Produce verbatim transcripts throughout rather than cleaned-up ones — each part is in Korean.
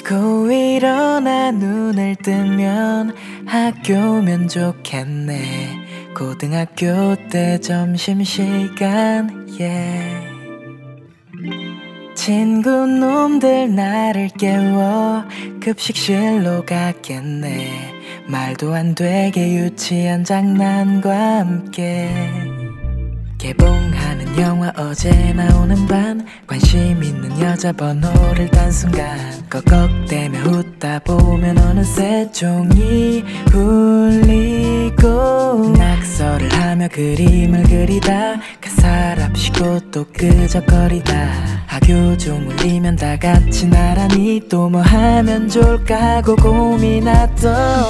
자꾸 일어나 눈을 뜨면 학교면 좋겠네. 고등학교 때 점심시간 yeah. 친구 놈들 나를 깨워 급식실로 갔겠네. 말도 안 되게 유치한 장난과 함께 개봉하는 영화 어제 나오는 반 관심 있는 여자 번호를 딴 순간 꺽꺽대며 웃다 보면 어느새 종이 울리고 낙서를 하며 그림을 그리다 가사랍시고 또 끄적거리다 학교종 울리면 다 같이 나란히 또 뭐 하면 좋을까 하고 고민하던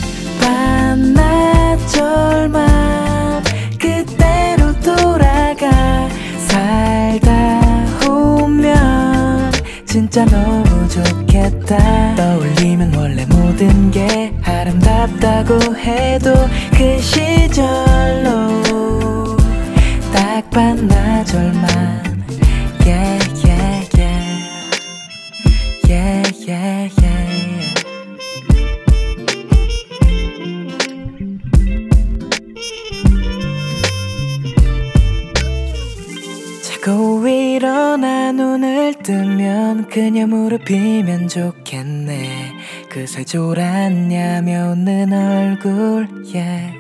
반나절만 그때로 돌아가 살다 오면 진짜 너무 좋겠다. 떠올리면 원래 모든 게 아름답다고 해도 그 시절로 딱 반나절만 yeah yeah yeah yeah yeah yeah 자고 일어나 눈을 뜨면 그녀 무릎이면 좋겠네. 그 쇠졸았냐며 웃는 얼굴 yeah.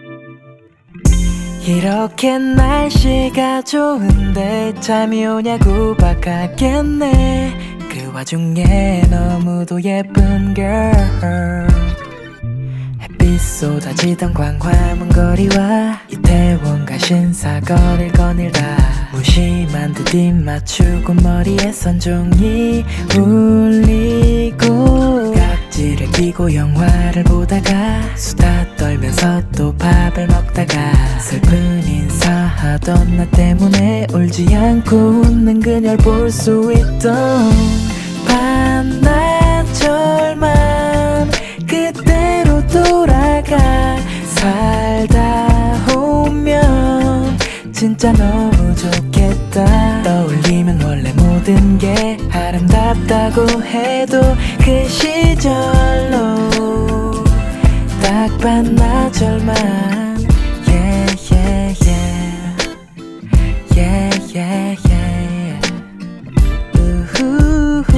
이렇게 날씨가 좋은데 잠이 오냐고 박하겠네. 그 와중에 너무도 예쁜 girl 햇빛 쏟아지던 광화문 거리와 이태원가 신사거리를 거닐다 무심한 듯 입 맞추고 머리에 선종이 울리고 각지를 끼고 영화를 보다가 수다 떨면서 또 밥을 먹다가 슬픈 인사하던 나 때문에 울지 않고 웃는 그녀를 볼 수 있던 반나절만 그때로 돌아가 살다 오면 진짜 너무 좋겠다. 떠올리면 원래 모든 게 아름답다고 해도 그 시절로 딱 반나절만 yeah yeah yeah yeah yeah yeah 우후후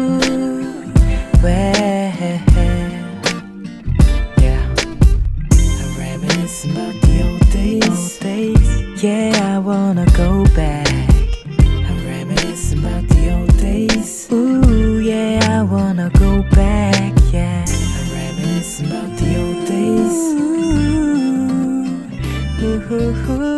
왜 about the old days. Yeah, I wanna go back. I'm reminiscing about the old days. Ooh, yeah, I wanna go back. Yeah, I'm reminiscing about the old days. Ooh, ooh, ooh, ooh.